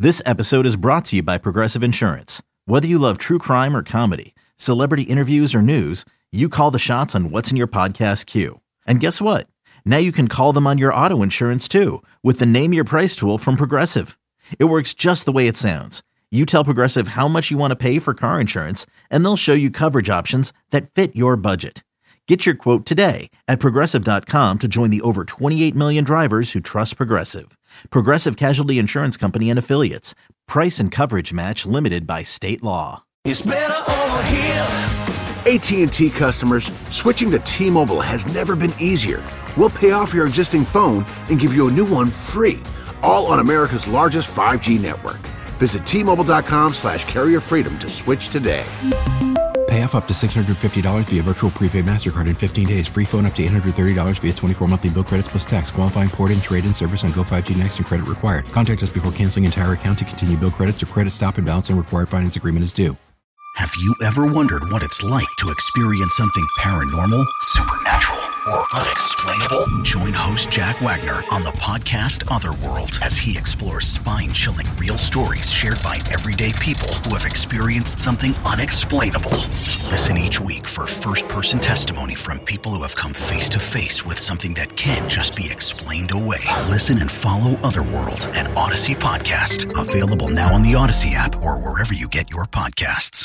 This episode is brought to you by Progressive Insurance. Whether you love true crime or comedy, celebrity interviews or news, you call the shots on what's in your podcast queue. And guess what? Now you can call them on your auto insurance too with the Name Your Price tool from Progressive. It works just the way it sounds. You tell Progressive how much you want to pay for car insurance, and they'll show you coverage options that fit your budget. Get your quote today at Progressive.com to join the over 28 million drivers who trust Progressive. Progressive Casualty Insurance Company and Affiliates. Price and coverage match limited by state law. It's better over here. AT&T customers, switching to T-Mobile has never been easier. We'll pay off your existing phone and give you a new one free, all on America's largest 5G network. Visit T-Mobile.com/carrier freedom to switch today. Pay off up to $650 via virtual prepaid MasterCard in 15 days. Free phone up to $830 via 24 monthly bill credits plus tax. Qualifying port-in, trade-in service on Go 5G Next and credit required. Contact us before canceling entire account to continue bill credits or credit stop and balance and required finance agreement is due. Have you ever wondered what it's like to experience something paranormal, supernatural, or unexplainable? Join host Jack Wagner on the podcast Otherworld as he explores spine-chilling real stories shared by everyday people who have experienced something unexplainable. Listen each week for first-person testimony from people who have come face-to-face with something that can't just be explained away. Listen and follow Otherworld, an Odyssey podcast, available now on the Odyssey app or wherever you get your podcasts.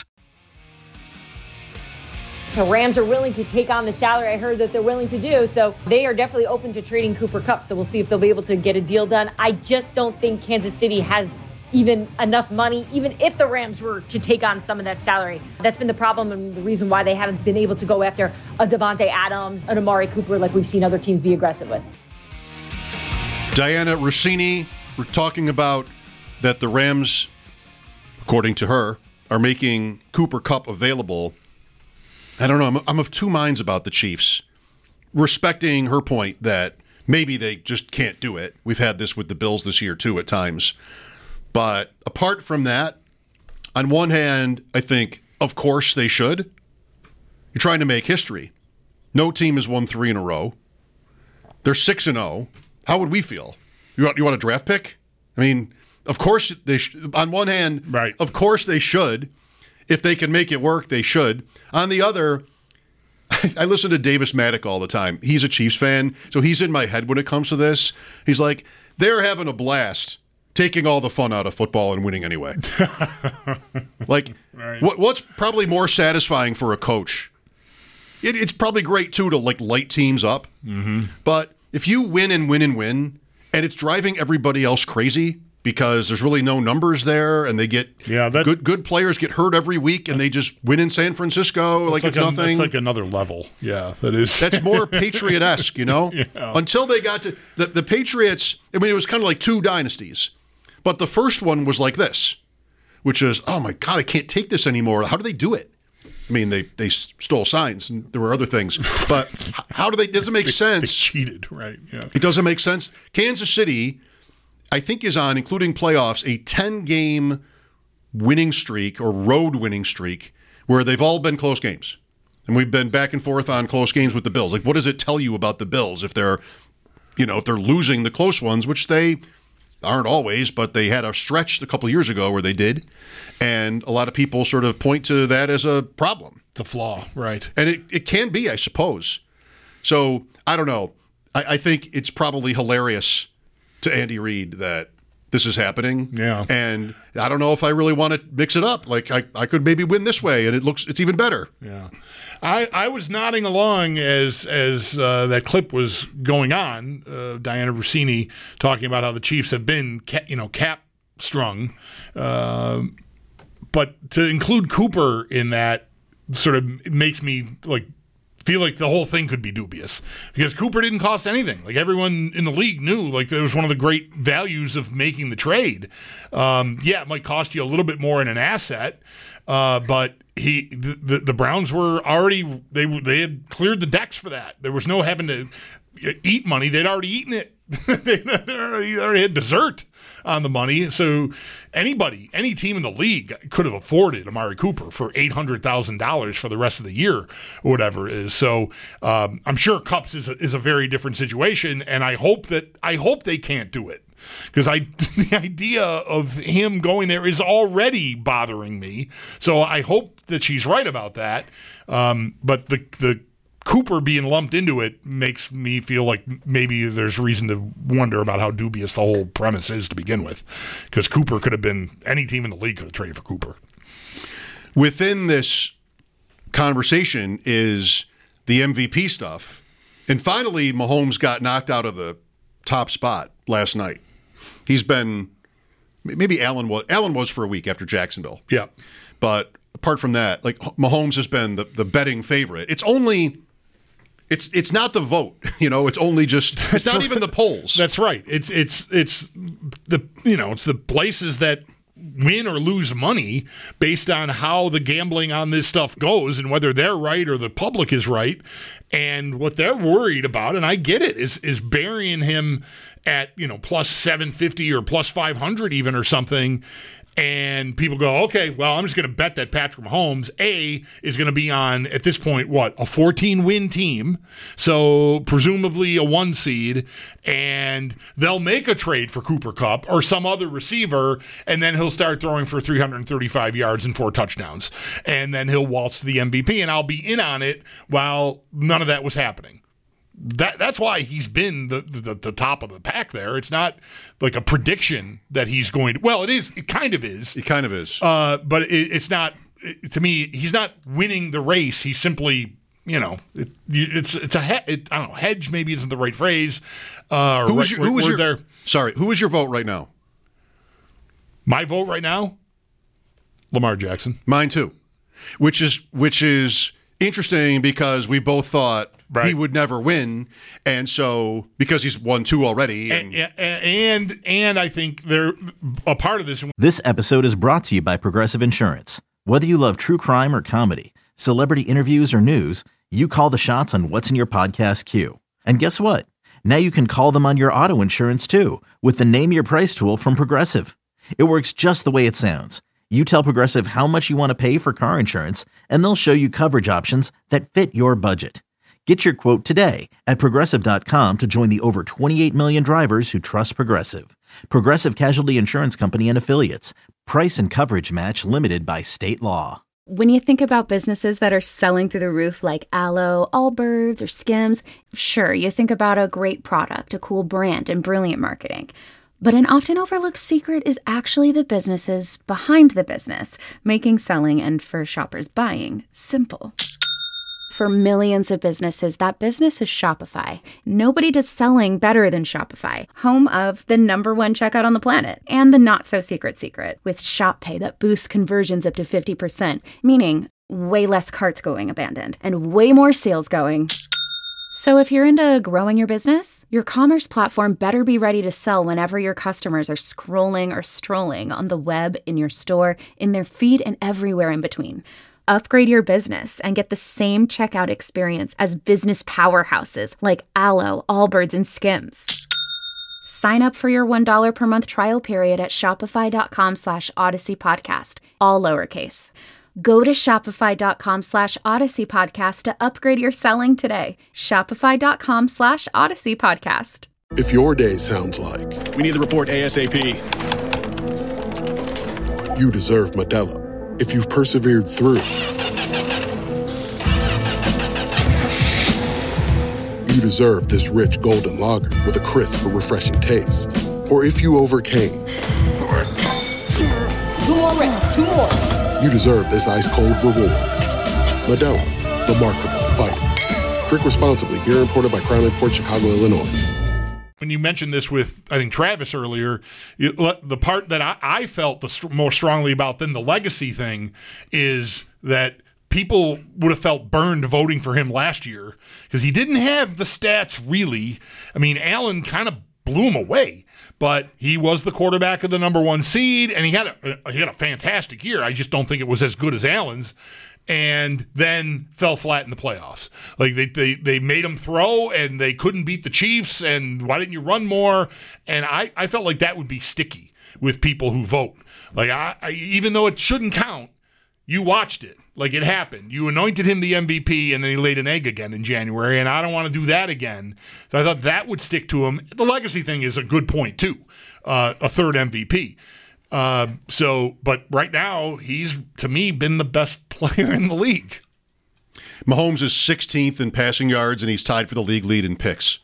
The Rams are willing to take on the salary I heard that they're willing to do, so they are definitely open to trading Cooper Kupp, so we'll see if they'll be able to get a deal done. I just don't think Kansas City has even enough money, even if the Rams were to take on some of that salary. That's been the problem and the reason why they haven't been able to go after a Devontae Adams, an Amari Cooper, like we've seen other teams be aggressive with. Diana Rossini, we're talking about that the Rams, according to her, are making Cooper Kupp available. I don't know. I'm of two minds about the Chiefs, respecting her point that maybe they just can't do it. We've had this with the Bills this year, too, at times. But apart from that, on one hand, I think, of course, they should. You're trying to make history. No team has won 3 in a row. They're 6-0. How would we feel? You want a draft pick? I mean, of course, they on one hand, right. Of course they should. If they can make it work, they should. On the other, I listen to Davis Maddock all the time. He's a Chiefs fan, so he's in my head when it comes to this. He's like, they're having a blast taking all the fun out of football and winning anyway. Like, right. What's probably more satisfying for a coach? It's probably great, too, to like light teams up. Mm-hmm. But if you win and win and win, and it's driving everybody else crazy, because there's really no numbers there, and they get good players get hurt every week, and they just win in San Francisco like it's nothing. That's like another level. Yeah, that is. That's more Patriot-esque, you know? Yeah. Until they got to the Patriots, I mean, it was kind of like two dynasties. But the first one was like this, which is, oh my God, I can't take this anymore. How do they do it? I mean, they stole signs, and there were other things. But how do they? It doesn't make sense. They cheated, right? Yeah. It doesn't make sense. Kansas City, I think, is on, including playoffs, a 10-game winning streak or road winning streak where they've all been close games. And we've been back and forth on close games with the Bills. Like, what does it tell you about the Bills if they're losing the close ones, which they aren't always, but they had a stretch a couple of years ago where they did. And a lot of people sort of point to that as a problem. It's a flaw, right. And it can be, I suppose. So, I don't know. I think it's probably hilarious to Andy Reid that this is happening. Yeah. And I don't know if I really want to mix it up. Like I could maybe win this way and it's even better. Yeah. I was nodding along as that clip was going on, Diana Rossini talking about how the Chiefs have been cap strung. But to include Cooper in that sort of makes me feel like the whole thing could be dubious because Cooper didn't cost anything. Like everyone in the league knew, like it was one of the great values of making the trade. It might cost you a little bit more in an asset, but the Browns were already they had cleared the decks for that. There was no having to eat money. They'd already eaten it. they already had dessert on the money. So any team in the league could have afforded Amari Cooper for $800,000 for the rest of the year or whatever it is. So I'm sure Kupp's is a very different situation, and I hope they can't do it. because the idea of him going there is already bothering me. So I hope that she's right about that. But the Cooper being lumped into it makes me feel like maybe there's reason to wonder about how dubious the whole premise is to begin with, because Cooper could have been, any team in the league could have traded for Cooper. Within this conversation is the MVP stuff. And finally, Mahomes got knocked out of the top spot last night. He's been, maybe Allen was for a week after Jacksonville. Yeah. But apart from that, like, Mahomes has been the betting favorite. It's only, it's not the vote, it's only just, it's not even the polls. That's right. It's the, it's the places that win or lose money based on how the gambling on this stuff goes and whether they're right or the public is right. And what they're worried about, and I get it, is burying him at, plus 750 or plus 500 even or something. And people go, okay, well, I'm just going to bet that Patrick Mahomes, is going to be on, at this point, a 14-win team, so presumably a 1 seed, and they'll make a trade for Cooper Kupp or some other receiver, and then he'll start throwing for 335 yards and 4 touchdowns. And then he'll waltz to the MVP, and I'll be in on it while none of that was happening. That's why he's been the top of the pack there. It's not like a prediction that he's going to. Well, it is. It kind of is. It kind of is. But it's not. To me, he's not winning the race. He's simply, it's a I don't know. Hedge maybe isn't the right phrase. Who was your vote right now? My vote right now, Lamar Jackson. Mine too. Which is interesting because we both thought. Right. He would never win, and so because he's won 2 already, and I think they're a part of this. This episode is brought to you by Progressive Insurance. Whether you love true crime or comedy, celebrity interviews or news, you call the shots on what's in your podcast queue. And guess what? Now you can call them on your auto insurance too with the Name Your Price tool from Progressive. It works just the way it sounds. You tell Progressive how much you want to pay for car insurance, and they'll show you coverage options that fit your budget. Get your quote today at Progressive.com to join the over 28 million drivers who trust Progressive. Progressive Casualty Insurance Company and Affiliates. Price and coverage match limited by state law. When you think about businesses that are selling through the roof like Aloe, Allbirds, or Skims, sure, you think about a great product, a cool brand, and brilliant marketing. But an often overlooked secret is actually the businesses behind the business, making selling and for shoppers buying simple. For millions of businesses, that business is Shopify. Nobody does selling better than Shopify, home of the #1 checkout on the planet and the not-so-secret secret with Shop Pay that boosts conversions up to 50%, meaning way less carts going abandoned and way more sales going. So if you're into growing your business, your commerce platform better be ready to sell whenever your customers are scrolling or strolling on the web, in your store, in their feed, and everywhere in between. Upgrade your business and get the same checkout experience as business powerhouses like Aloe, Allbirds, and Skims. Sign up for your $1 per month trial period at shopify.com/Odyssey Podcast, all lowercase. Go to shopify.com/Odyssey Podcast to upgrade your selling today. Shopify.com/Odyssey Podcast. If your day sounds like we need the report ASAP, you deserve Modelo. If you've persevered through, you deserve this rich golden lager with a crisp but refreshing taste. Or if you overcame. 2 more reps, 2 more. You deserve this ice-cold reward. Modelo, the Remarkable Fighter. Drink responsibly. Beer imported by Crown Imports, Chicago, Illinois. When you mentioned this with, I think, Travis earlier, the part that I felt more strongly about than the legacy thing is that people would have felt burned voting for him last year because he didn't have the stats really. I mean, Allen kind of blew him away, but he was the quarterback of the #1 seed, and he had a fantastic year. I just don't think it was as good as Allen's. And then fell flat in the playoffs. Like they made him throw, and they couldn't beat the Chiefs. And why didn't you run more? And I felt like that would be sticky with people who vote. Like I even though it shouldn't count, You watched it. Like, it happened. You anointed him the MVP, and then he laid an egg again in January, and I don't want to do that again. So I thought that would stick to him. The legacy thing is a good point, too. A third MVP. But right now, he's, to me, been the best player in the league. Mahomes is 16th in passing yards, and he's tied for the league lead in picks.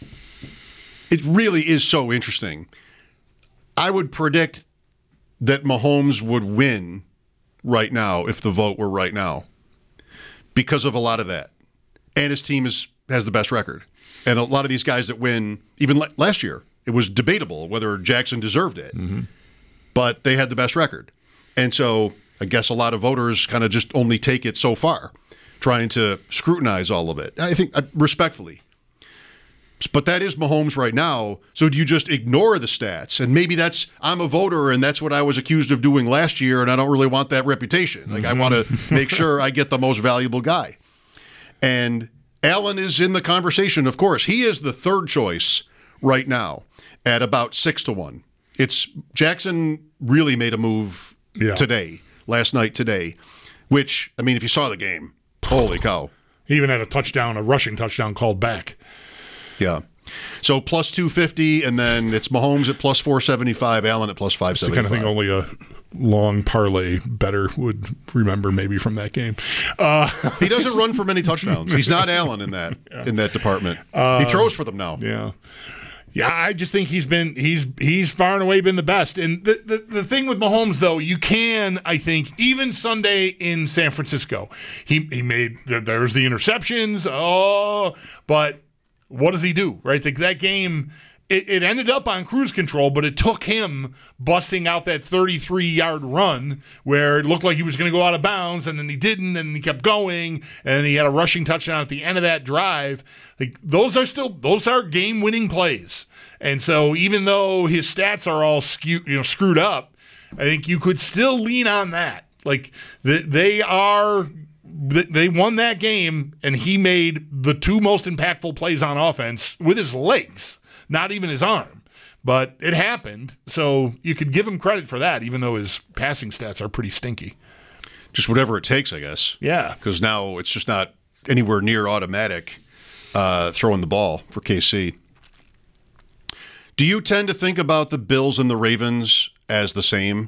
It really is so interesting. I would predict that Mahomes would win right now if the vote were right now because of a lot of that. And his team has the best record. And a lot of these guys that win, even last year, it was debatable whether Jackson deserved it. Mm-hmm. But they had the best record. And so I guess a lot of voters kind of just only take it so far, trying to scrutinize all of it. I think, respectfully. But that is Mahomes right now. So do you just ignore the stats? And maybe I'm a voter, and that's what I was accused of doing last year, and I don't really want that reputation. Like, I want to make sure I get the most valuable guy. And Allen is in the conversation, of course. He is the third choice right now at about 6-1. It's Jackson really made a move last night today, which, I mean, if you saw the game, holy cow. He even had a rushing touchdown called back. Yeah. So plus 250, and then it's Mahomes at plus 475, Allen at plus 575. It's the kind of thing only a long parlay better would remember maybe from that game. He doesn't run for many touchdowns. He's not Allen in that department. He throws for them now. Yeah. Yeah, I just think he's far and away been the best. And the thing with Mahomes, though, you can, I think, even Sunday in San Francisco, he made, there's the interceptions, but what does he do, right? That game, it ended up on cruise control, but it took him busting out that 33-yard run where it looked like he was going to go out of bounds, and then he didn't, and he kept going, and he had a rushing touchdown at the end of that drive. Like, those are game-winning plays. And so even though his stats are all screwed up, I think you could still lean on that. Like, they won that game, and he made the two most impactful plays on offense with his legs, not even his arm. But it happened, so you could give him credit for that, even though his passing stats are pretty stinky. Just whatever it takes, I guess. Yeah. Because now it's just not anywhere near automatic throwing the ball for KC. Do you tend to think about the Bills and the Ravens as the same?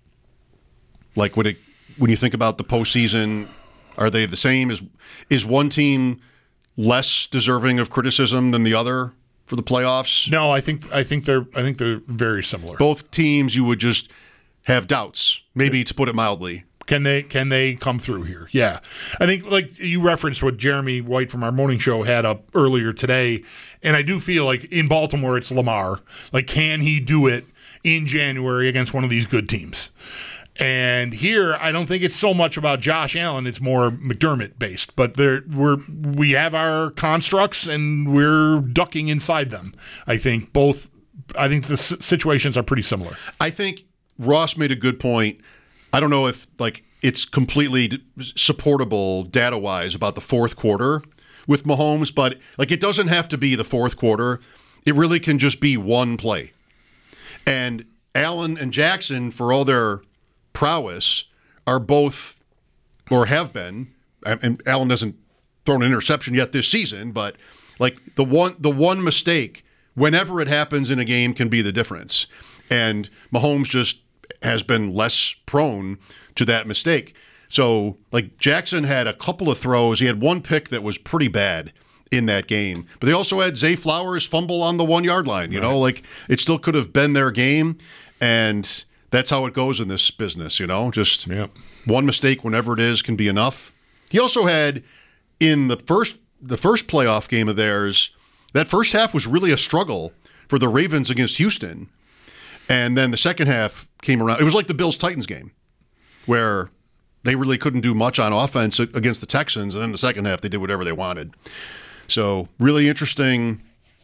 Like when you think about the postseason, are they the same? Is one team less deserving of criticism than the other for the playoffs? No, I think they're very similar. Both teams, you would just have doubts, maybe to put it mildly. Can they come through here? Yeah. I think, like you referenced what Jeremy White from our morning show had up earlier today, and I do feel like in Baltimore it's Lamar. Like, can he do it in January against one of these good teams? And here, I don't think it's so much about Josh Allen. It's more McDermott-based. But we have our constructs, and we're ducking inside them. I think the situations are pretty similar. I think Ross made a good point. I don't know if it's completely supportable data-wise about the fourth quarter with Mahomes, but it doesn't have to be the fourth quarter. It really can just be one play. And Allen and Jackson, for all their prowess, are both, or have been, and Allen hasn't thrown an interception yet this season, but the one mistake, whenever it happens in a game, can be the difference. And Mahomes just has been less prone to that mistake. So, Jackson had a couple of throws. He had one pick that was pretty bad in that game. But they also had Zay Flowers fumble on the 1-yard line. You know, it still could have been their game. And that's how it goes in this business, just one mistake, whenever it is, can be enough. He also had, in the first playoff game of theirs, that first half was really a struggle for the Ravens against Houston. And then the second half came around. It was like the Bills-Titans game, where they really couldn't do much on offense against the Texans, and then the second half they did whatever they wanted. So really interesting,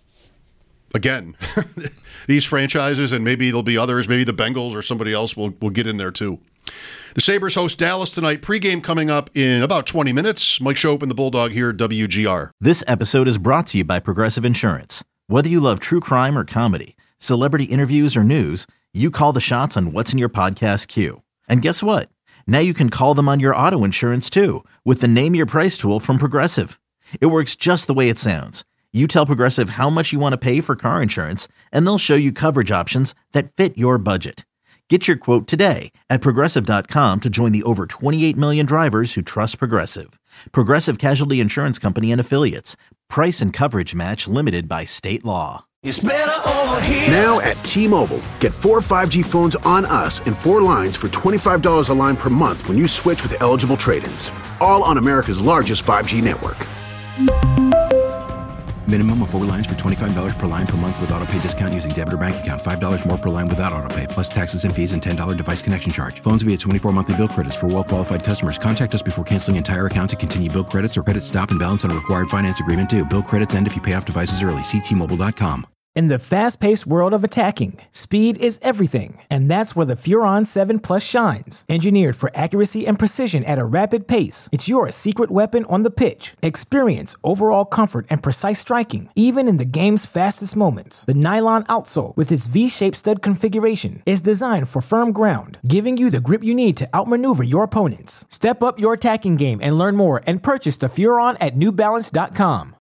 again, these franchises, and maybe there'll be others, maybe the Bengals or somebody else will get in there too. The Sabres host Dallas tonight. Pregame coming up in about 20 minutes. Mike Schopp and the Bulldog here at WGR. This episode is brought to you by Progressive Insurance. Whether you love true crime or comedy, celebrity interviews or news, you call the shots on what's in your podcast queue. And guess what? Now you can call them on your auto insurance too with the Name Your Price tool from Progressive. It works just the way it sounds. You tell Progressive how much you want to pay for car insurance, and they'll show you coverage options that fit your budget. Get your quote today at Progressive.com to join the over 28 million drivers who trust Progressive. Progressive Casualty Insurance Company and Affiliates. Price and coverage match limited by state law. It's better over here. Now at T-Mobile, get 4 5G phones on us and 4 lines for $25 a line per month when you switch with eligible trade-ins. All on America's largest 5G network. Minimum of 4 lines for $25 per line per month with autopay discount using debit or bank account. $5 more per line without autopay, plus taxes and fees and $10 device connection charge. Phones via 24 monthly bill credits for well-qualified customers. Contact us before canceling entire account to continue bill credits or credit stop and balance on a required finance agreement due. Bill credits end if you pay off devices early. See T-Mobile.com. In the fast-paced world of attacking, speed is everything, and that's where the Furon 7 Plus shines. Engineered for accuracy and precision at a rapid pace, it's your secret weapon on the pitch. Experience overall comfort and precise striking, even in the game's fastest moments. The nylon outsole, with its V-shaped stud configuration, is designed for firm ground, giving you the grip you need to outmaneuver your opponents. Step up your attacking game and learn more and purchase the Furon at NewBalance.com.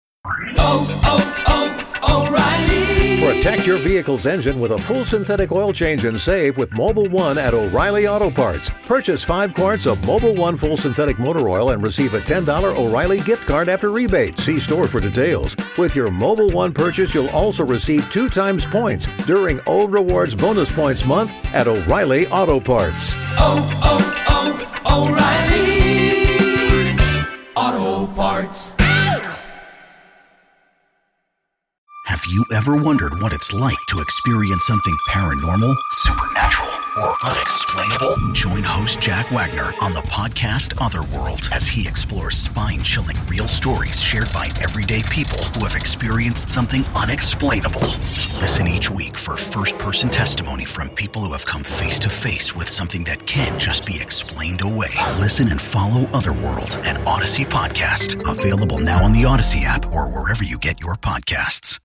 O'Reilly. Protect your vehicle's engine with a full synthetic oil change and save with Mobil 1 at O'Reilly Auto Parts. Purchase 5 quarts of Mobil 1 full synthetic motor oil and receive a $10 O'Reilly gift card after rebate. See store for details. With your Mobil 1 purchase, you'll also receive 2 times points during O Rewards Bonus Points Month at O'Reilly Auto Parts. O'Reilly Auto Parts. Have you ever wondered what it's like to experience something paranormal, supernatural, or unexplainable? Join host Jack Wagner on the podcast Otherworld as he explores spine-chilling real stories shared by everyday people who have experienced something unexplainable. Listen each week for first-person testimony from people who have come face-to-face with something that can't just be explained away. Listen and follow Otherworld, an Odyssey podcast, available now on the Odyssey app or wherever you get your podcasts.